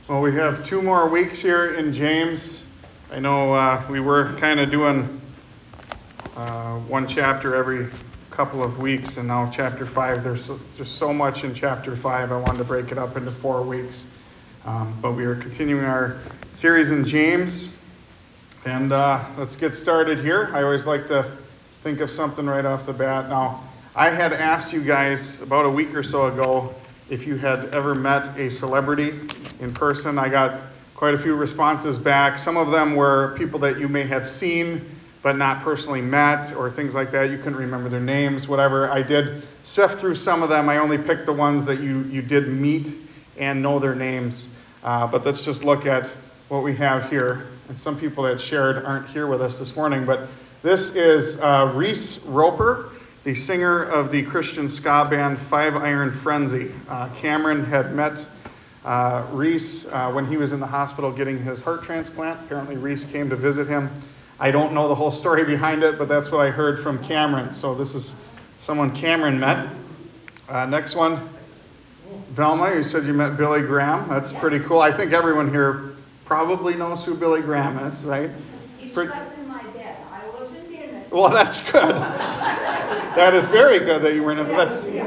Well, we have 2 more weeks here in James. I know we were kind of doing one chapter every couple of weeks, and now chapter 5, there's just so much in chapter 5, I wanted to break it up into 4 weeks. But we are continuing our series in James, and let's get started here. I always like to think of something right off the bat. Now, I had asked you guys about a week or so ago if you had ever met a celebrity in person. I got quite a few responses back. Some of them were people that you may have seen but not personally met, or things like that. You couldn't remember their names, whatever. I did sift through some of them. I only picked the ones that you did meet and know their names. But let's just look at what we have here. And some people that shared aren't here with us this morning, but this is Reese Roper, the singer of the Christian ska band Five Iron Frenzy. Cameron had met Reese when he was in the hospital getting his heart transplant. Apparently Reese came to visit him. I don't know the whole story behind it, but that's what I heard from Cameron. So this is someone Cameron met. Next one, Velma, you said you met Billy Graham. That's pretty cool. I think everyone here probably knows who Billy Graham is, right? He slept in my bed. I wasn't in it. Well, that's good. That is very good that you weren't in it.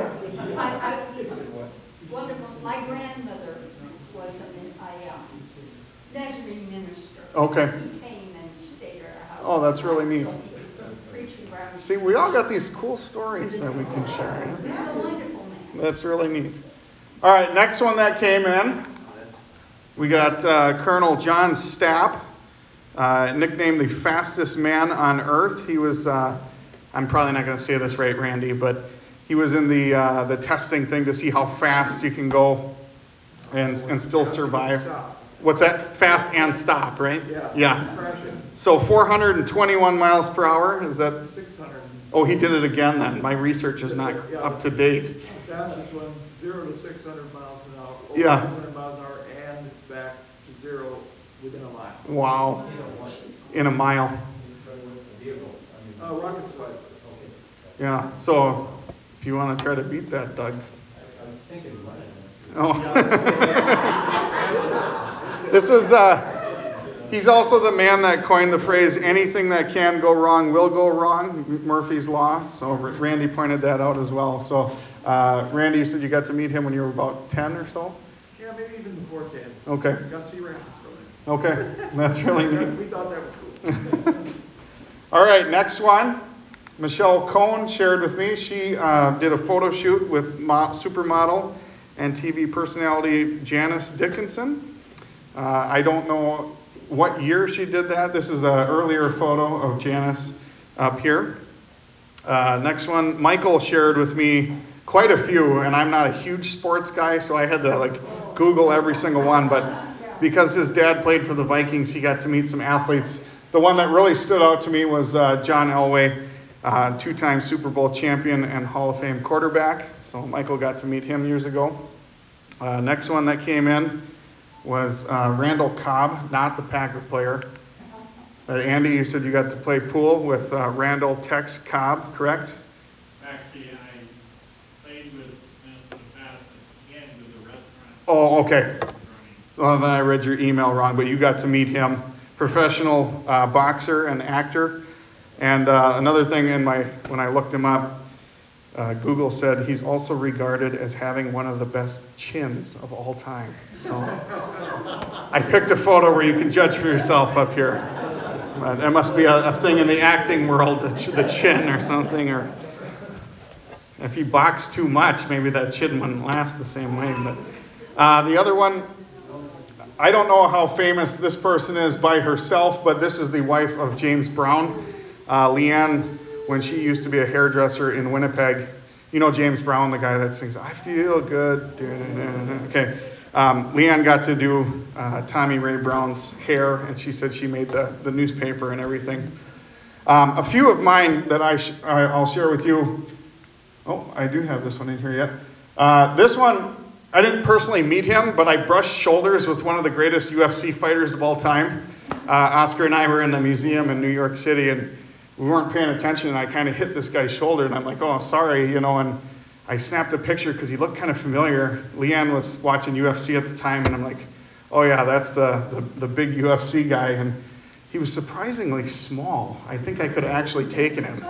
Wonderful. My grandmother was a Nazarene minister. Okay. He came and stayed at our house. Oh, that's really neat. So preaching around. See, we all got these cool stories that we can share. He's a wonderful man. That's really neat. All right, next one that came in, we got Colonel John Stapp, nicknamed the fastest man on earth. He was, I'm probably not going to say this right, Randy, but he was in the testing thing to see how fast you can go and still survive. What's that? Fast and stop, right? Yeah. So 421 miles per hour, is that? 600. Oh, he did it again then. My research is not up to date. Fastest one, 0 to 600 miles an hour. Over Yeah. 600 miles an hour and back to 0 within a mile. Wow. In a mile. Rocket sled. Yeah. So if you want to try to beat that, Doug. I'm thinking running. Oh. This is, he's also the man that coined the phrase, anything that can go wrong will go wrong, Murphy's Law. So Randy pointed that out as well. So Randy, you said you got to meet him when you were about 10 or so? Yeah, maybe even before 10. Okay. Got to see Randy from Okay. That's really neat. We thought that was cool. All right, next one. Michelle Cohn shared with me. She did a photo shoot with supermodel and TV personality Janice Dickinson. I don't know what year she did that. This is an earlier photo of Janice up here. Next one, Michael shared with me quite a few, and I'm not a huge sports guy, so I had to Google every single one. But because his dad played for the Vikings, he got to meet some athletes. The one that really stood out to me was John Elway, 2-time Super Bowl champion and Hall of Fame quarterback. So Michael got to meet him years ago. Next one that came in was Randall Cobb, not the Packer player. Andy, you said you got to play pool with Randall Tex Cobb, correct? Actually, I played with Minnesota Fast again with the restaurant. Oh, okay. So then I read your email wrong, but you got to meet him. Professional boxer and actor. And another thing when I looked him up, Google said he's also regarded as having one of the best chins of all time. So I picked a photo where you can judge for yourself up here. That must be a thing in the acting world, the chin or something. Or if you box too much, maybe that chin wouldn't last the same way. But the other one, I don't know how famous this person is by herself, but this is the wife of James Brown. Leanne, when she used to be a hairdresser in Winnipeg, you know James Brown, the guy that sings, I feel good. Okay. Leanne got to do Tommy Ray Brown's hair, and she said she made the newspaper and everything. A few of mine that I'll share with you. Oh, I do have this one in here yet. This one, I didn't personally meet him, but I brushed shoulders with one of the greatest UFC fighters of all time. Oscar and I were in the museum in New York City, and we weren't paying attention, and I kind of hit this guy's shoulder, and I'm like, oh, I'm sorry, and I snapped a picture because he looked kind of familiar. Leanne was watching UFC at the time, and I'm like, Oh yeah, that's the big UFC guy, and he was surprisingly small. I think I could have actually taken him.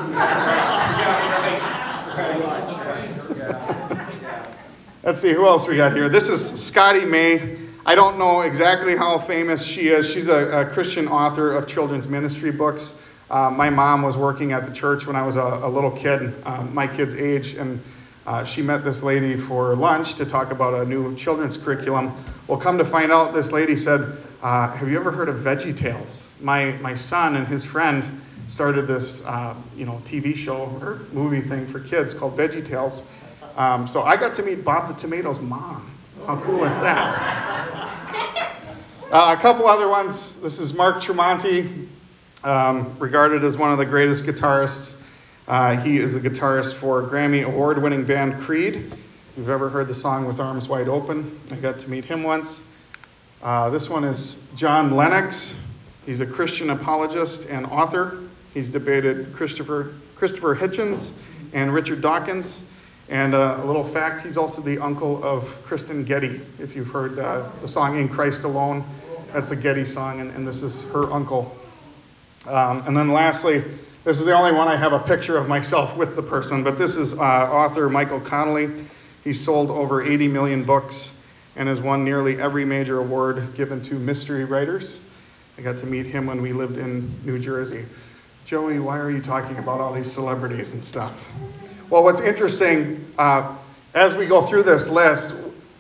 Let's see, who else we got here? This is Scotty May. I don't know exactly how famous she is. She's a Christian author of children's ministry books. My mom was working at the church when I was a little kid, my kid's age, and she met this lady for lunch to talk about a new children's curriculum. Well, come to find out, this lady said, have you ever heard of VeggieTales? My son and his friend started this TV show or movie thing for kids called VeggieTales. So I got to meet Bob the Tomato's mom. How cool is that? A couple other ones. This is Mark Tremonti, regarded as one of the greatest guitarists. He is the guitarist for Grammy Award-winning band Creed. If you've ever heard the song With Arms Wide Open, I got to meet him once. This one is John Lennox. He's a Christian apologist and author. He's debated Christopher Hitchens and Richard Dawkins. And a little fact, he's also the uncle of Kristen Getty. If you've heard the song In Christ Alone, that's a Getty song, and this is her uncle. And then lastly, this is the only one I have a picture of myself with the person, but this is author Michael Connolly. He's sold over 80 million books and has won nearly every major award given to mystery writers. I got to meet him when we lived in New Jersey. Joey, why are you talking about all these celebrities and stuff? Well, what's interesting, as we go through this list,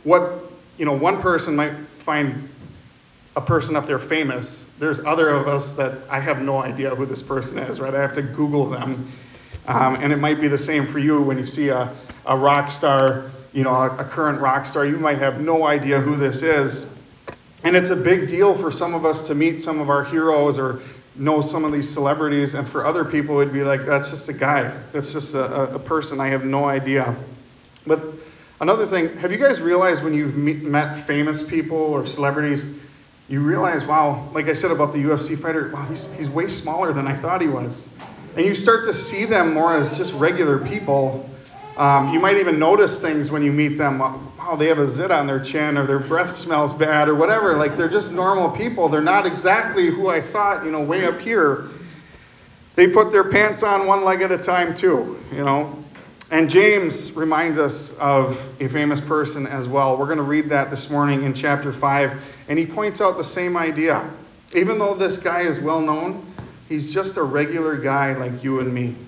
one person might find a person up there famous. There's other of us that I have no idea who this person is, right? I have to Google them. And it might be the same for you when you see a rock star, a current rock star. You might have no idea who this is. And it's a big deal for some of us to meet some of our heroes or know some of these celebrities, and for other people it'd be like, that's just a guy, that's just a person, I have no idea. But another thing, have you guys realized when you've met famous people or celebrities, you realize, wow, like I said about the UFC fighter, wow, he's way smaller than I thought he was. And you start to see them more as just regular people. You might even notice things when you meet them. Wow, they have a zit on their chin, or their breath smells bad, or whatever. Like, they're just normal people. They're not exactly who I thought, way up here. They put their pants on one leg at a time too, And James reminds us of a famous person as well. We're going to read that this morning in chapter 5. And he points out the same idea. Even though this guy is well known, he's just a regular guy like you and me.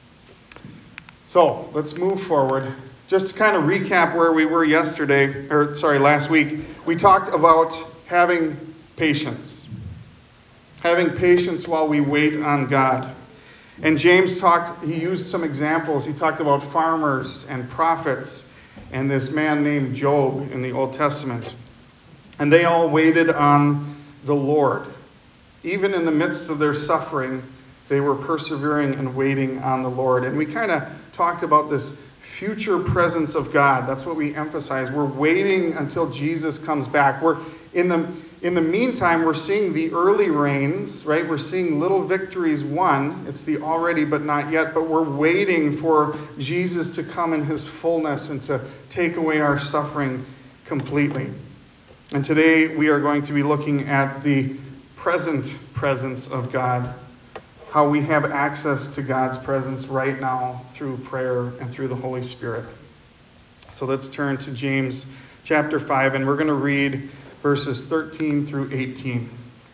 So let's move forward. Just to kind of recap where we were last week, we talked about having patience. Having patience while we wait on God. And James he used some examples. He talked about farmers and prophets and this man named Job in the Old Testament. And they all waited on the Lord. Even in the midst of their suffering, they were persevering and waiting on the Lord. And we kind of talked about this future presence of God. That's what we emphasize. We're waiting until Jesus comes back. We're in the meantime, we're seeing the early rains, right? We're seeing little victories won. It's the already but not yet, but we're waiting for Jesus to come in his fullness and to take away our suffering completely. And today we are going to be looking at the present presence of God. How we have access to God's presence right now through prayer and through the Holy Spirit. So let's turn to James chapter 5, and we're going to read verses 13 through 18.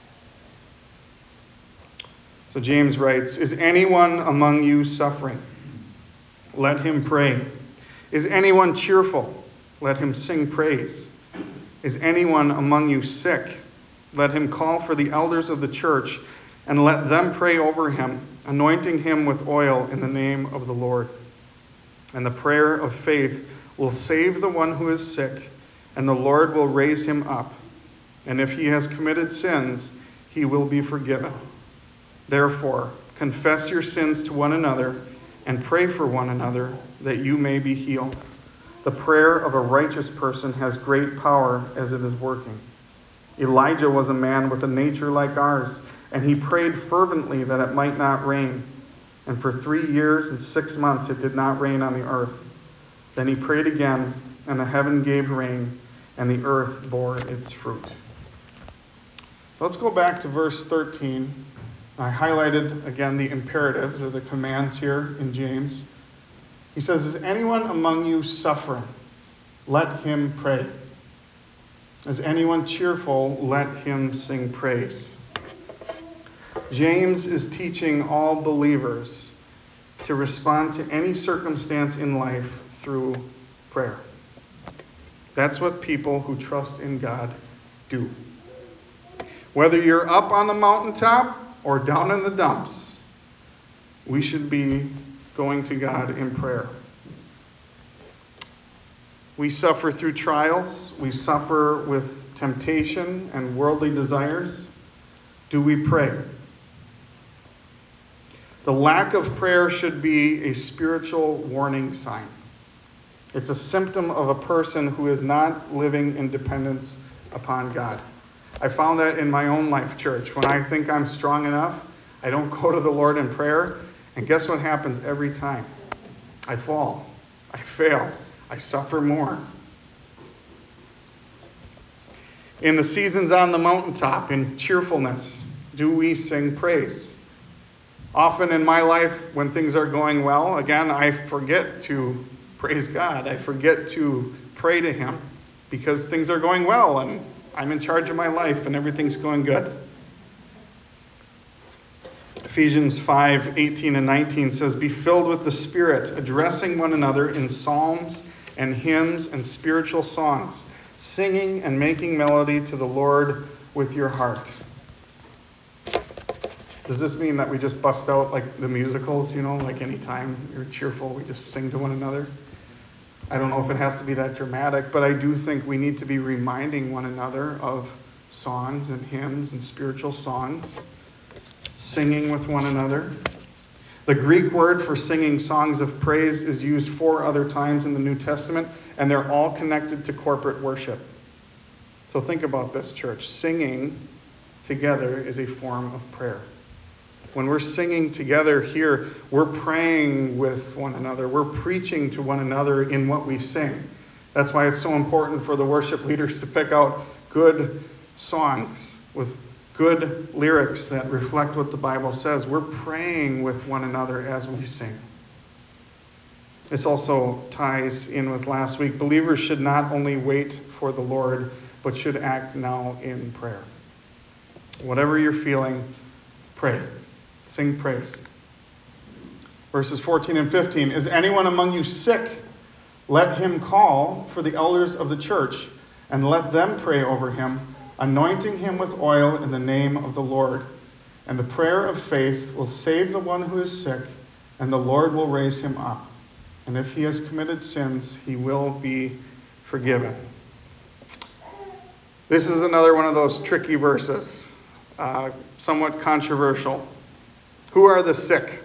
So James writes, "Is anyone among you suffering? Let him pray. Is anyone cheerful? Let him sing praise. Is anyone among you sick? Let him call for the elders of the church, and let them pray over him, anointing him with oil in the name of the Lord. And the prayer of faith will save the one who is sick, and the Lord will raise him up. And if he has committed sins, he will be forgiven. Therefore, confess your sins to one another, and pray for one another, that you may be healed. The prayer of a righteous person has great power as it is working. Elijah was a man with a nature like ours, and he prayed fervently that it might not rain. And for 3 years and 6 months it did not rain on the earth. Then he prayed again, and the heaven gave rain, and the earth bore its fruit. Let's go back to verse 13. I highlighted again the imperatives or the commands here in James. He says, "Is anyone among you suffering? Let him pray. Is anyone cheerful? Let him sing praise." James is teaching all believers to respond to any circumstance in life through prayer. That's what people who trust in God do. Whether you're up on the mountaintop or down in the dumps, we should be going to God in prayer. We suffer through trials. We suffer with temptation and worldly desires. Do we pray? The lack of prayer should be a spiritual warning sign. It's a symptom of a person who is not living in dependence upon God. I found that in my own life, church. When I think I'm strong enough, I don't go to the Lord in prayer. And guess what happens every time? I fall. I fail. I suffer more. In the seasons on the mountaintop, in cheerfulness, do we sing praise? Often in my life, when things are going well, again, I forget to praise God. I forget to pray to Him because things are going well and I'm in charge of my life and everything's going good. Ephesians 5:18 and 19 says, "Be filled with the Spirit, addressing one another in psalms and hymns and spiritual songs, singing and making melody to the Lord with your heart." Does this mean that we just bust out like the musicals, like anytime you're cheerful, we just sing to one another? I don't know if it has to be that dramatic, but I do think we need to be reminding one another of songs and hymns and spiritual songs, singing with one another. The Greek word for singing songs of praise is used 4 other times in the New Testament, and they're all connected to corporate worship. So think about this, church. Singing together is a form of prayer. When we're singing together here, we're praying with one another. We're preaching to one another in what we sing. That's why it's so important for the worship leaders to pick out good songs with good lyrics that reflect what the Bible says. We're praying with one another as we sing. This also ties in with last week. Believers should not only wait for the Lord, but should act now in prayer. Whatever you're feeling, pray. Sing praise. Verses 14 and 15. "Is anyone among you sick? Let him call for the elders of the church, and let them pray over him, anointing him with oil in the name of the Lord. And the prayer of faith will save the one who is sick, and the Lord will raise him up. And if he has committed sins, he will be forgiven." This is another one of those tricky verses, somewhat controversial. Who are the sick?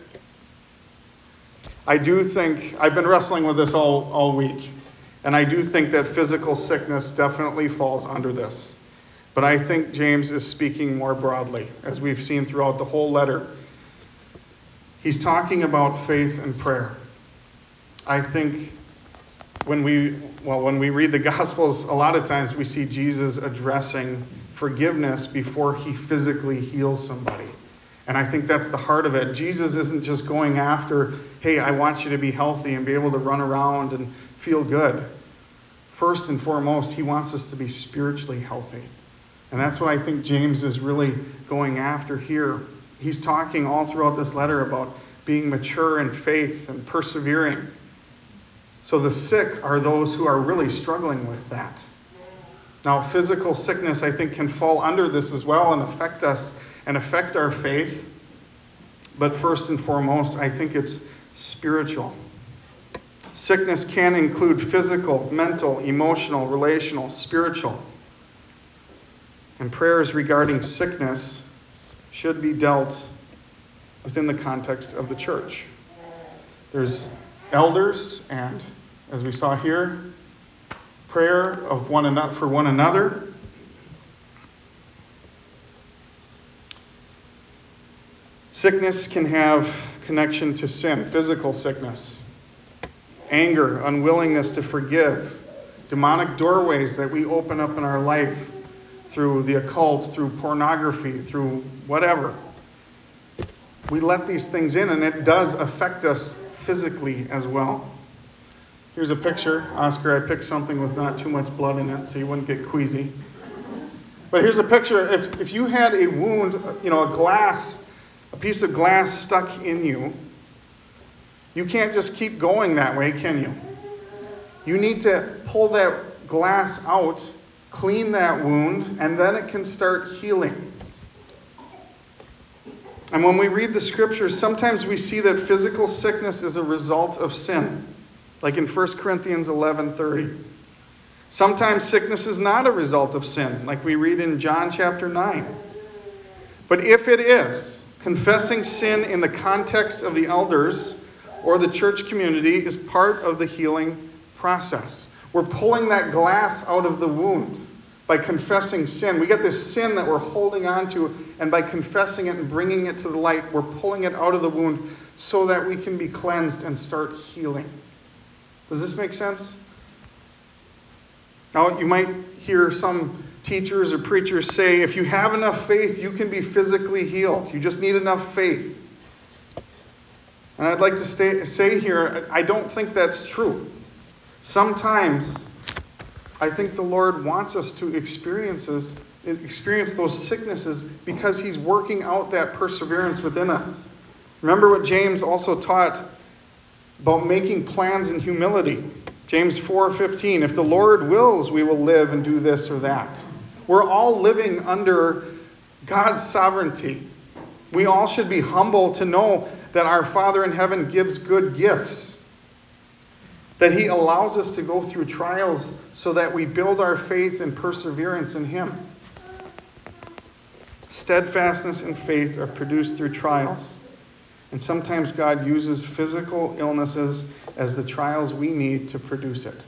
I do think, I've been wrestling with this all week, and I do think that physical sickness definitely falls under this. But I think James is speaking more broadly, as we've seen throughout the whole letter. He's talking about faith and prayer. I think when we read the Gospels, a lot of times we see Jesus addressing forgiveness before he physically heals somebody. And I think that's the heart of it. Jesus isn't just going after, hey, I want you to be healthy and be able to run around and feel good. First and foremost, he wants us to be spiritually healthy. And that's what I think James is really going after here. He's talking all throughout this letter about being mature in faith and persevering. So the sick are those who are really struggling with that. Now, physical sickness, I think, can fall under this as well and affect us and affect our faith. But first and foremost, I think it's spiritual. Sickness can include physical, mental, emotional, relational, spiritual. And prayers regarding sickness should be dealt within the context of the church. There's elders, and as we saw here, prayer of one another for one another. Sickness can have connection to sin, physical sickness, anger, unwillingness to forgive, demonic doorways that we open up in our life through the occult, through pornography, through whatever. We let these things in, and it does affect us physically as well. Here's a picture. Oscar, I picked something with not too much blood in it so you wouldn't get queasy. But here's a picture. If you had a wound, a piece of glass stuck in you, you can't just keep going that way, can you? You need to pull that glass out, clean that wound, and then it can start healing. And when we read the scriptures, sometimes we see that physical sickness is a result of sin, like in 1 Corinthians 11:30. Sometimes sickness is not a result of sin, like we read in John chapter 9. But if it is, confessing sin in the context of the elders or the church community is part of the healing process. We're pulling that glass out of the wound by confessing sin. We get this sin that we're holding on to, and by confessing it and bringing it to the light, we're pulling it out of the wound so that we can be cleansed and start healing. Does this make sense? Now, you might hear some teachers or preachers say, if you have enough faith, you can be physically healed. You just need enough faith. And I'd like to say here, I don't think that's true. Sometimes, I think the Lord wants us to experience those sicknesses because He's working out that perseverance within us. Remember what James also taught about making plans in humility. James 4:15, if the Lord wills, we will live and do this or that. We're all living under God's sovereignty. We all should be humble to know that our Father in heaven gives good gifts, that He allows us to go through trials so that we build our faith and perseverance in Him. Steadfastness and faith are produced through trials. And sometimes God uses physical illnesses as the trials we need to produce it.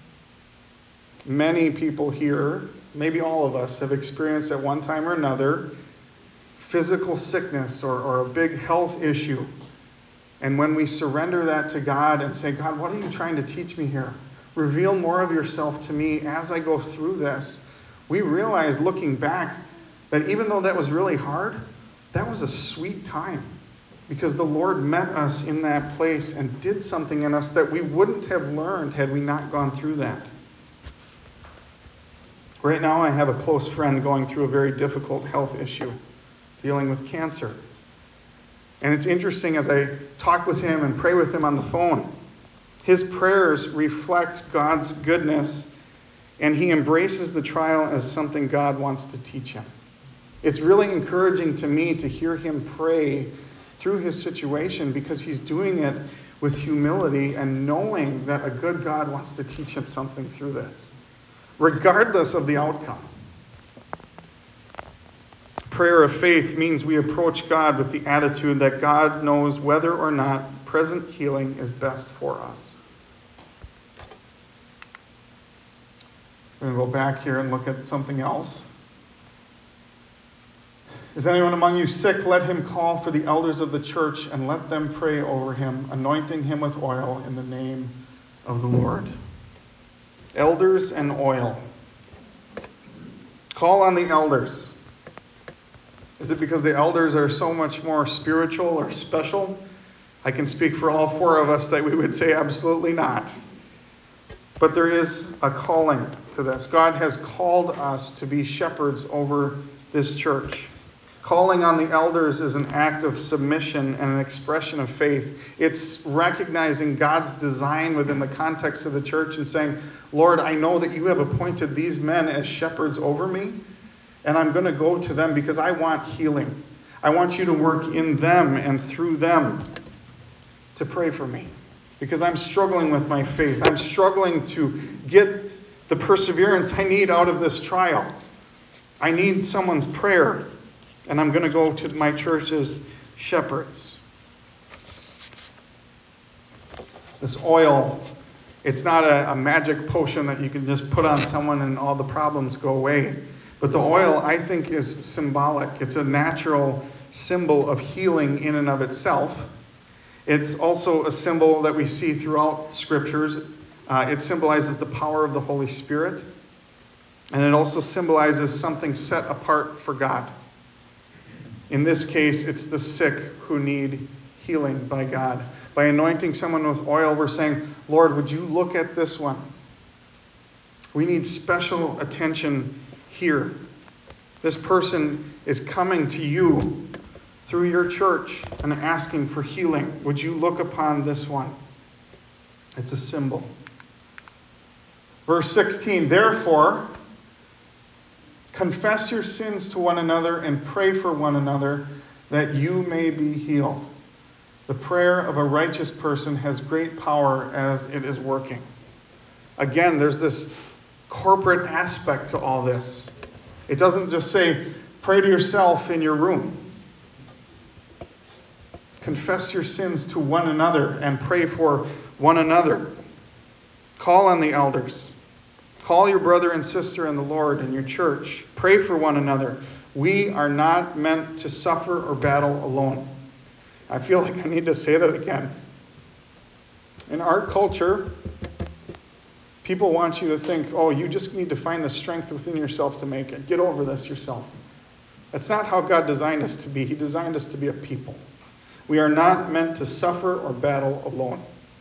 Many people here, maybe all of us, have experienced at one time or another physical sickness or a big health issue. And when we surrender that to God and say, God, what are you trying to teach me here? Reveal more of yourself to me as I go through this. We realize, looking back, that even though that was really hard, that was a sweet time. Because the Lord met us in that place and did something in us that we wouldn't have learned had we not gone through that. Right now, I have a close friend going through a very difficult health issue, dealing with cancer. And it's interesting as I talk with him and pray with him on the phone, his prayers reflect God's goodness, and he embraces the trial as something God wants to teach him. It's really encouraging to me to hear him pray through his situation because he's doing it with humility and knowing that a good God wants to teach him something through this, regardless of the outcome. Prayer of faith means we approach God with the attitude that God knows whether or not present healing is best for us. We're going to go back here and look at something else. Is anyone among you sick? Let him call for the elders of the church and let them pray over him, anointing him with oil in the name of the Lord. Elders and oil. Call on the elders. Is it because the elders are so much more spiritual or special? I can speak for all four of us that we would say absolutely not. But there is a calling to this. God has called us to be shepherds over this church. Calling on the elders is an act of submission and an expression of faith. It's recognizing God's design within the context of the church and saying, Lord, I know that you have appointed these men as shepherds over me, and I'm going to go to them because I want healing. I want you to work in them and through them to pray for me because I'm struggling with my faith. I'm struggling to get the perseverance I need out of this trial. I need someone's prayer. And I'm going to go to my church's shepherds. This oil, it's not a magic potion that you can just put on someone and all the problems go away. But the oil, I think, is symbolic. It's a natural symbol of healing in and of itself. It's also a symbol that we see throughout scriptures It symbolizes the power of the Holy Spirit. And it also symbolizes something set apart for God. In this case, it's the sick who need healing by God. By anointing someone with oil, we're saying, Lord, would you look at this one? We need special attention here. This person is coming to you through your church and asking for healing. Would you look upon this one? It's a symbol. Verse 16, therefore, confess your sins to one another and pray for one another that you may be healed. The prayer of a righteous person has great power as it is working. Again, there's this corporate aspect to all this. It doesn't just say, pray to yourself in your room. Confess your sins to one another and pray for one another. Call on the elders. Call your brother and sister in the Lord in your church. Pray for one another. We are not meant to suffer or battle alone. I feel like I need to say that again. In our culture, people want you to think, oh, you just need to find the strength within yourself to make it. Get over this yourself. That's not how God designed us to be. He designed us to be a people. We are not meant to suffer or battle alone.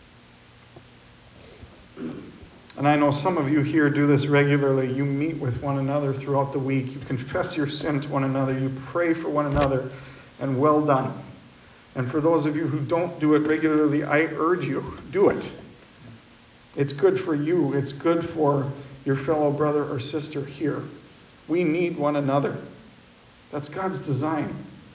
And I know some of you here do this regularly. You meet with one another throughout the week. You confess your sin to one another. You pray for one another. And well done. And for those of you who don't do it regularly, I urge you, do it. It's good for you. It's good for your fellow brother or sister here. We need one another. That's God's design.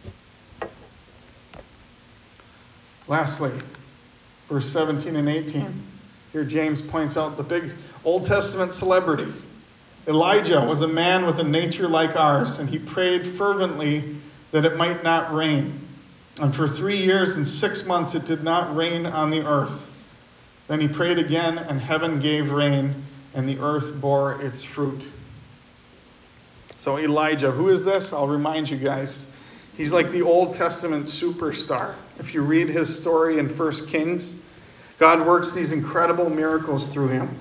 Lastly, verse 17 and 18. Here James points out the big Old Testament celebrity. Elijah was a man with a nature like ours, and he prayed fervently that it might not rain. And for 3 years and 6 months it did not rain on the earth. Then he prayed again, and heaven gave rain, and the earth bore its fruit. So Elijah, who is this? I'll remind you guys. He's like the Old Testament superstar. If you read his story in 1 Kings, God works these incredible miracles through him.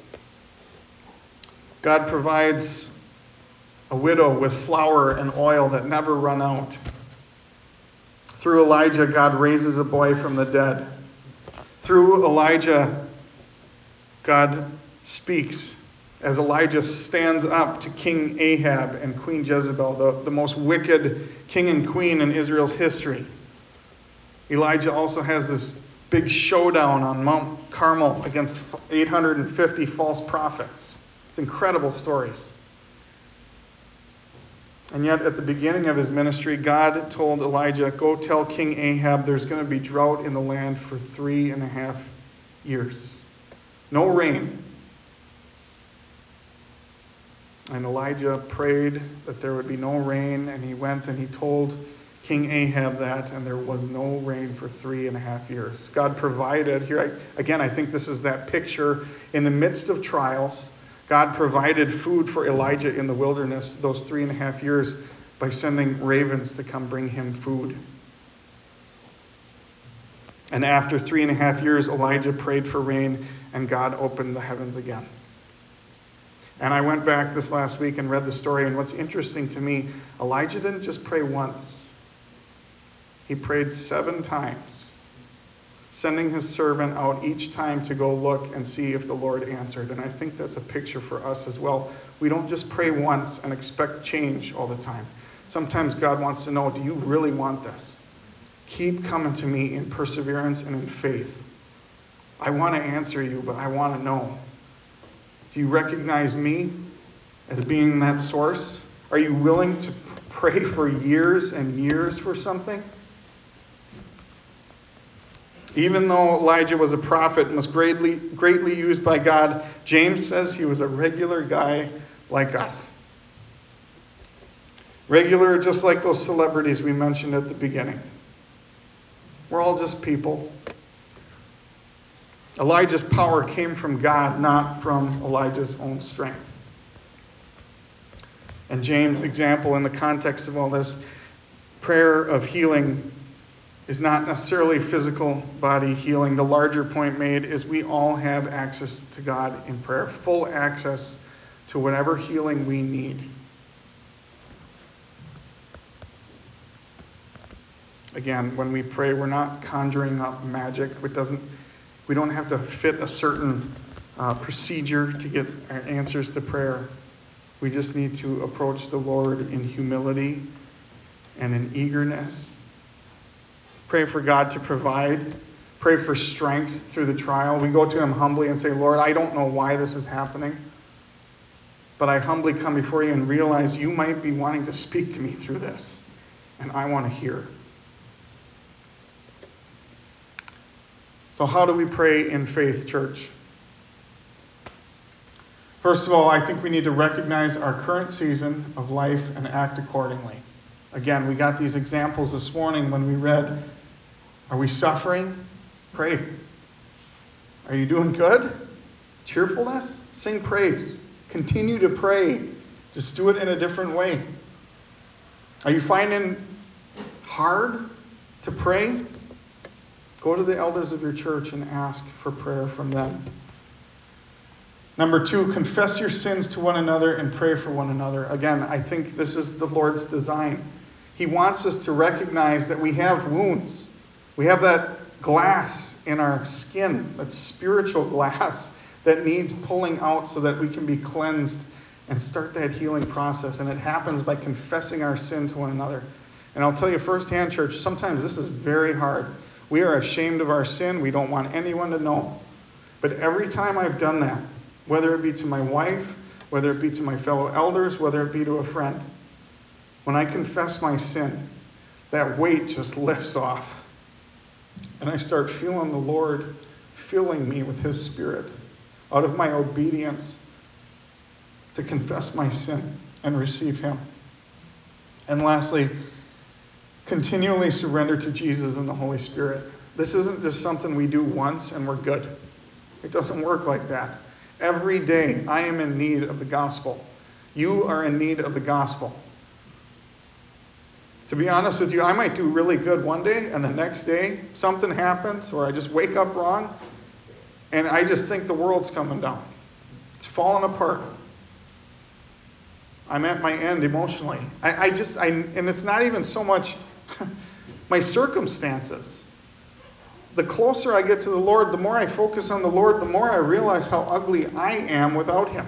God provides a widow with flour and oil that never run out. Through Elijah, God raises a boy from the dead. Through Elijah, God speaks as Elijah stands up to King Ahab and Queen Jezebel, the most wicked king and queen in Israel's history. Elijah also has this big showdown on Mount Carmel against 850 false prophets. It's incredible stories. And yet at the beginning of his ministry, God told Elijah, go tell King Ahab there's going to be drought in the land for 3.5 years. No rain. And Elijah prayed that there would be no rain, and he went and he told King Ahab that, and there was no rain for 3.5 years. God provided, here again, I think this is that picture, in the midst of trials, God provided food for Elijah in the wilderness those 3.5 years by sending ravens to come bring him food. And after 3.5 years, Elijah prayed for rain, and God opened the heavens again. And I went back this last week and read the story, and what's interesting to me, Elijah didn't just pray once. He prayed 7 times, sending his servant out each time to go look and see if the Lord answered. And I think that's a picture for us as well. We don't just pray once and expect change all the time. Sometimes God wants to know, do you really want this? Keep coming to me in perseverance and in faith. I want to answer you, but I want to know. Do you recognize me as being that source? Are you willing to pray for years and years for something? Even though Elijah was a prophet and was greatly used by God, James says he was a regular guy like us. Regular, just like those celebrities we mentioned at the beginning. We're all just people. Elijah's power came from God, not from Elijah's own strength. And James' example in the context of all this, prayer of healing is not necessarily physical body healing. The larger point made is we all have access to God in prayer, full access to whatever healing we need. Again, when we pray, we're not conjuring up magic. We don't have to fit a certain procedure to get our answers to prayer. We just need to approach the Lord in humility and in eagerness. Pray for God to provide. Pray for strength through the trial. We go to Him humbly and say, Lord, I don't know why this is happening, but I humbly come before you and realize you might be wanting to speak to me through this, and I want to hear. So how do we pray in faith, church? First of all, I think we need to recognize our current season of life and act accordingly. Again, we got these examples this morning when we read, are we suffering? Pray. Are you doing good? Cheerfulness? Sing praise. Continue to pray. Just do it in a different way. Are you finding hard to pray? Go to the elders of your church and ask for prayer from them. Number 2, confess your sins to one another and pray for one another. Again, I think this is the Lord's design. He wants us to recognize that we have wounds. We have that glass in our skin, that spiritual glass that needs pulling out so that we can be cleansed and start that healing process. And it happens by confessing our sin to one another. And I'll tell you firsthand, church, sometimes this is very hard. We are ashamed of our sin. We don't want anyone to know. But every time I've done that, whether it be to my wife, whether it be to my fellow elders, whether it be to a friend, when I confess my sin, that weight just lifts off. And I start feeling the Lord filling me with His Spirit out of my obedience to confess my sin and receive Him. And lastly, continually surrender to Jesus and the Holy Spirit. This isn't just something we do once and we're good. It doesn't work like that. Every day I am in need of the gospel. You are in need of the gospel. To be honest with you, I might do really good one day and the next day something happens or I just wake up wrong and I just think the world's coming down. It's falling apart. I'm at my end emotionally. And it's not even so much my circumstances. The closer I get to the Lord, the more I focus on the Lord, the more I realize how ugly I am without Him.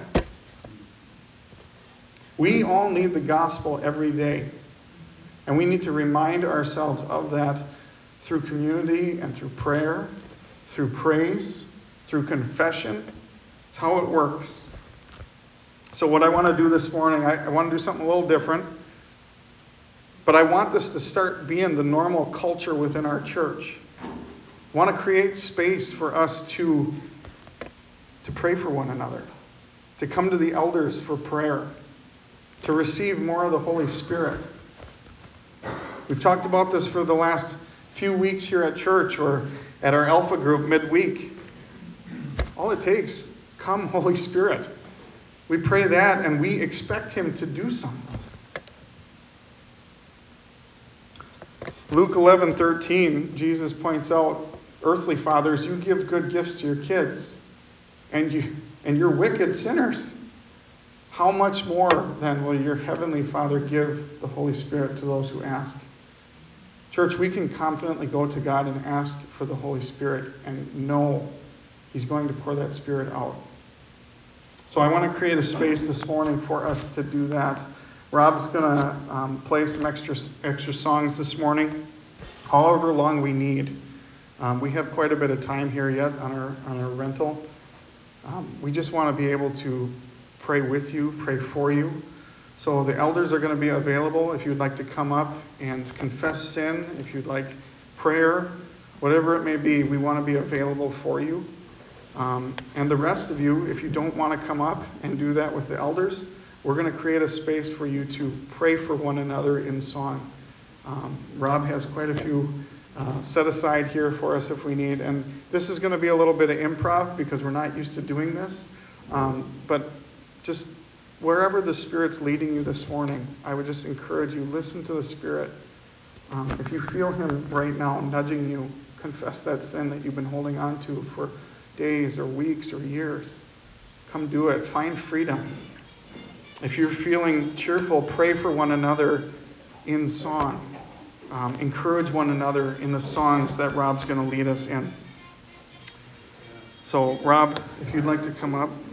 We all need the gospel every day. And we need to remind ourselves of that through community and through prayer, through praise, through confession. It's how it works. So what I want to do this morning, I want to do something a little different. But I want this to start being the normal culture within our church. I want to create space for us to pray for one another, to come to the elders for prayer, to receive more of the Holy Spirit. We've talked about this for the last few weeks here at church or at our Alpha group midweek. All it takes, come Holy Spirit. We pray that and we expect Him to do something. Luke 11:13, Jesus points out, earthly fathers, you give good gifts to your kids, and you're wicked sinners. How much more then will your heavenly Father give the Holy Spirit to those who ask? Church, we can confidently go to God and ask for the Holy Spirit and know He's going to pour that Spirit out. So I want to create a space this morning for us to do that. Rob's going to play some extra songs this morning, however long we need. We have quite a bit of time here yet on our rental. We just want to be able to pray with you, pray for you. So the elders are going to be available if you'd like to come up and confess sin, if you'd like prayer, whatever it may be, we want to be available for you. And the rest of you, if you don't want to come up and do that with the elders, we're going to create a space for you to pray for one another in song. Rob has quite a few set aside here for us if we need. And this is going to be a little bit of improv because we're not used to doing this. But just wherever the Spirit's leading you this morning, I would just encourage you, listen to the Spirit. If you feel him right now nudging you, confess that sin that you've been holding on to for days or weeks or years. Come do it. Find freedom. If you're feeling cheerful, pray for one another in song. Encourage one another in the songs that Rob's going to lead us in. So, Rob, if you'd like to come up.